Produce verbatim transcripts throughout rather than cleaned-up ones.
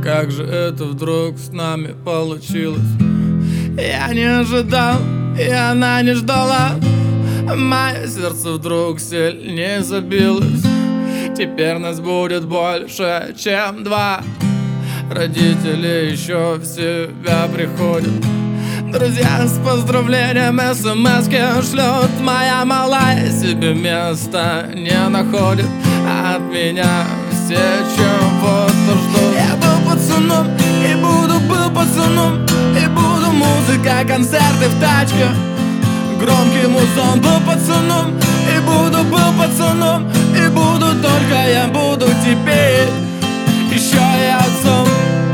как же это вдруг с нами получилось? Я не ожидал, и она не ждала. Мое сердце вдруг сильнее забилось. Теперь нас будет больше, чем два. Родители еще в себя приходят. Друзья с поздравлением смс-ки шлют. Моя малая себе места не находит. От меня все чего-то ждут. Я был пацаном и буду был пацаном. И буду музыка, концерты в тачке. Громкий музон. Был пацаном и буду был пацаном. И буду только я буду теперь еще и отцом.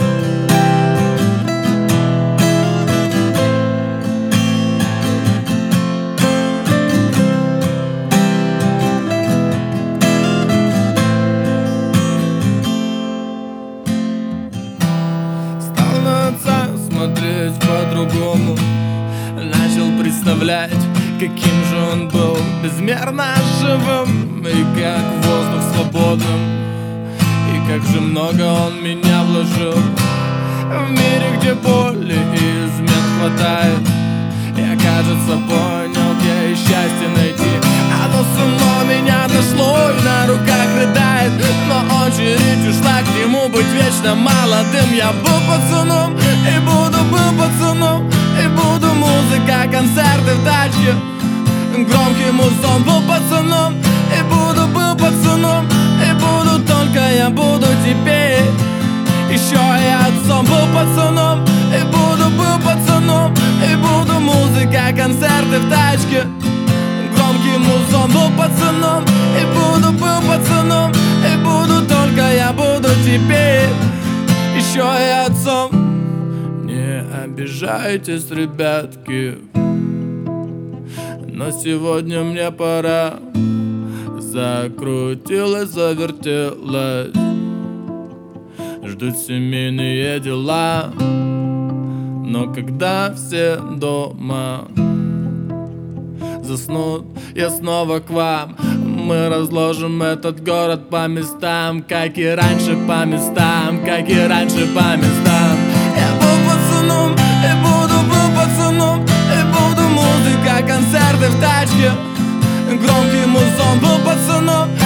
Смотреть по-другому, начал представлять, каким же он был, безмерно живым, и как воздух свободным, и как же много он меня вложил. В мире, где боли и измен хватает, я, кажется, понял, где и счастье найти. Оно само меня дошло и на руках рыдает, но очередь ушла к нему быть вечно молодым. Я был пацаном и буду был пацаном. И буду музыка, концерты в тачке. Громкий музон. Был пацаном и буду был пацаном. И буду только я буду теперь еще и отцом. Был пацаном и буду был пацаном. И буду музыка, концерты в тачке. Громкий музон. Был пацаном и буду был пацаном. И буду только я буду теперь еще и отцом. Не обижайтесь, ребятки, но сегодня мне пора. Закрутилась, завертелась, ждут семейные дела. Но когда все дома заснут, я снова к вам. Мы разложим этот город по местам, как и раньше по местам, как и раньше по местам. Я был пацаном и буду был пацаном. И буду музыка, концерты в тачке. Громкий музон. Был пацаном